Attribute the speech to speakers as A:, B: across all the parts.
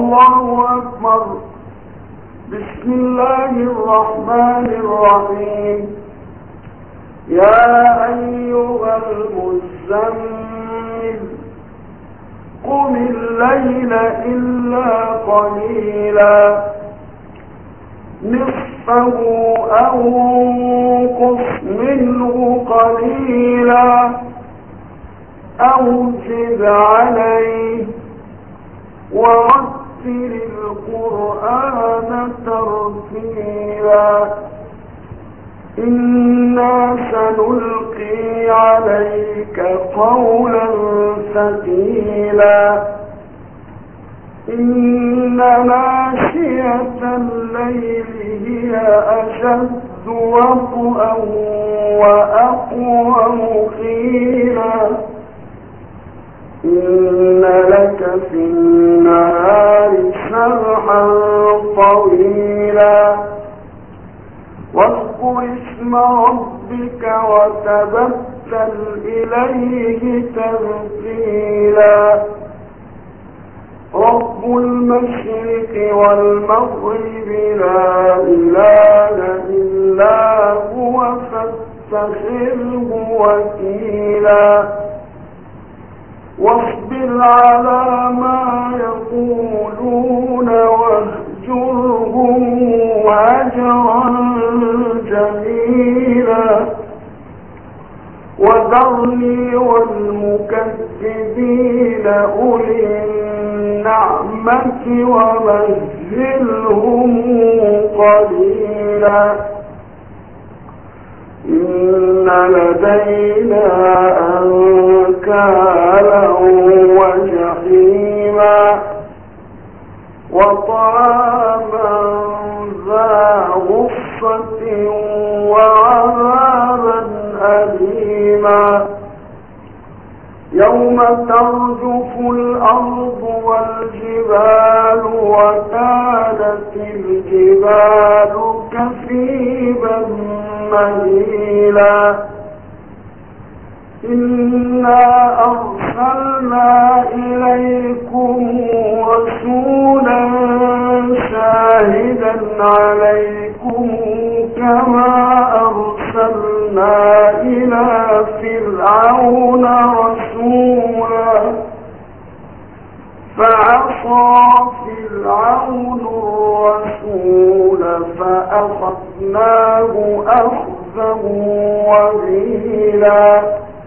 A: الله أكبر. بسم الله الرحمن الرحيم. يا أيها المزمل قم الليل إلا قليلا نصفه أو انقص منه قليلا أو زد عليه ورتل القرآن ترتيلا إنا سنلقي عليك قولا ثقيلا إن ناشئة الليل هي أشد وطئا وأقوم قيلا إن لك في النهار سبحا طويلا واذكر اسم ربك وتبتل إليه تبتيلا رب المشرق والمغرب لا إله إلا هو فاتخذه وكيلا واصبر على ما يقولون واهجرهم هجرا جميلا وذرني والمكذبين أولي النعمة ومهلهم قليلا إن لدينا أنكالا وجحيما وطعاما ذا غصة وعذابا أليما يوم ترجف الأرض والجبال وكانت الجبال كثيبا مهيلا إنا أرسلنا إليكم رسولا شاهدا عليكم كما أرسلنا إلى فرعون رسولا فعصى فرعون الرسول فأخذناه أخذا وبيلا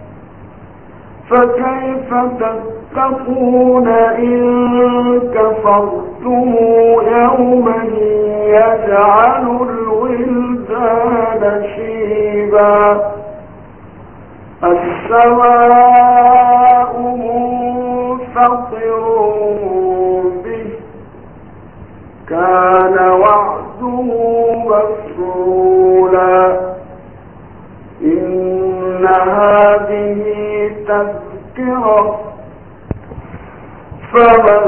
A: فكيف تتقون إن كفرتم يوما يجعل الولدان شيبا السماء منفطر به كان وعده مفعولا إن هذه تذكرة فمن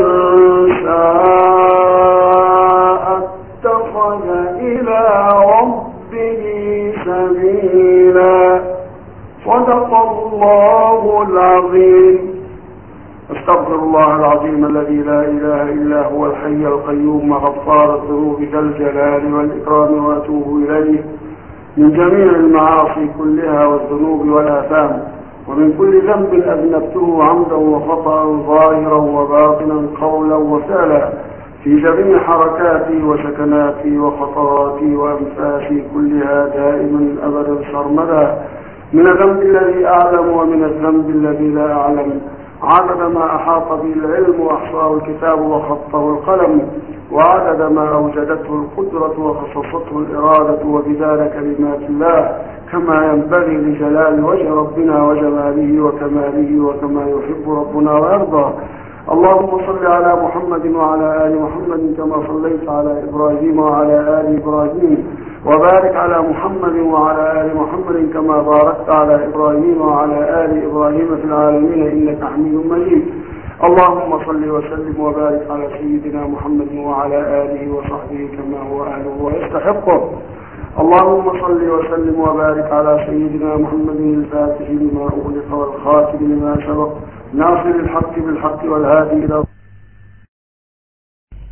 A: شاء اتخذ إلى ربه سبيلا صدق الله العظيم. استغفر الله العظيم الذي لا إله إلا هو الحي القيوم غفار الذنوب ذا الجلال والإكرام وأتوب إليه من جميع المعاصي كلها والذنوب والآثام ومن كل ذنب أذنبته عمدا وخطأ ظاهرا وباطنا قولا وفعلا في جميع حركاتي وسكناتي وخطراتي وأنفاسي كلها دائما أبدا سرمدا من الذنب الذي أعلم ومن الذنب الذي لا أعلم عدد ما أحاط به العلم وأحصاه الكتاب وخطه القلم وعدد ما أوجدته القدرة وخصصته الإرادة وبذلك كلمات الله كما ينبغي لجلال وجه ربنا وجماله وكماله وكما يحب ربنا ويرضى. اللهم صل على محمد وعلى آل محمد كما صليت على إبراهيم وعلى آل إبراهيم وبارك على محمد وعلى آل محمد كما باركت على إبراهيم وعلى آل إبراهيم في العالمين إنك حميد مجيد. اللهم صل وسلم وبارك على سيدنا محمد وعلى آله وصحبه كما هو أهله ويستحقه. اللهم صل وسلم وبارك على سيدنا محمد الفاتح لما أغلق والخاتم لما سبق ناصر الحق بالحق والهادي إلى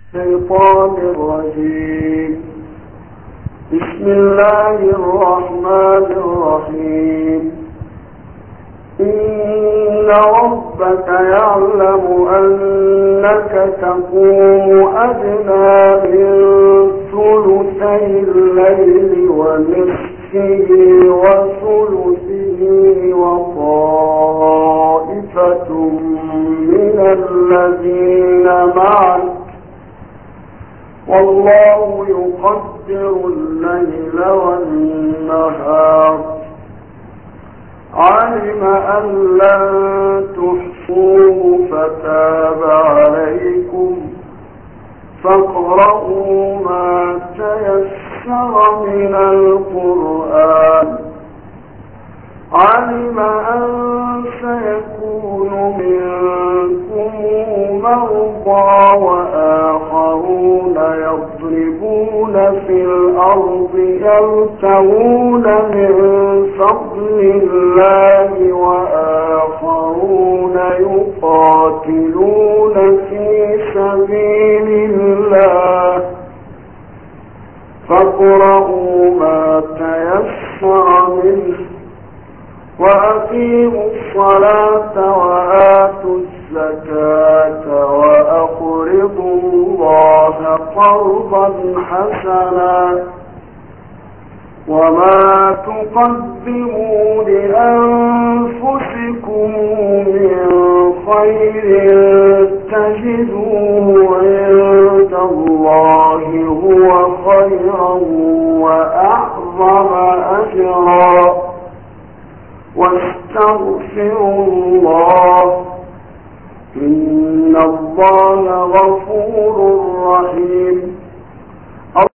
A: الشيطان الرجيم. بسم الله الرحمن الرحيم. إن ربك يعلم أنك تقوم أدنى من ثلثي الليل ونصفه وثلثه وطائفة من الذين معك والله يقدر الليل والنهار علم أن لن تحصوه فتاب عليكم فاقرؤوا ما تيسر من القرآن علم أن سيكون منكم مرضى وآخرون يضربون في الأرض يبتغون من فضل الله وآخرون يقاتلون في سبيل الله فاقرؤوا ما تيسر منه وأقيموا الصلاة وآتوا الزكاة وأقرضوا الله قرضا حسنا وما تقدموا لأنفسكم من خير تجدوه عند الله هو خيرا وأعظم أجرا واستغفروا الله إن الله غفور رحيم.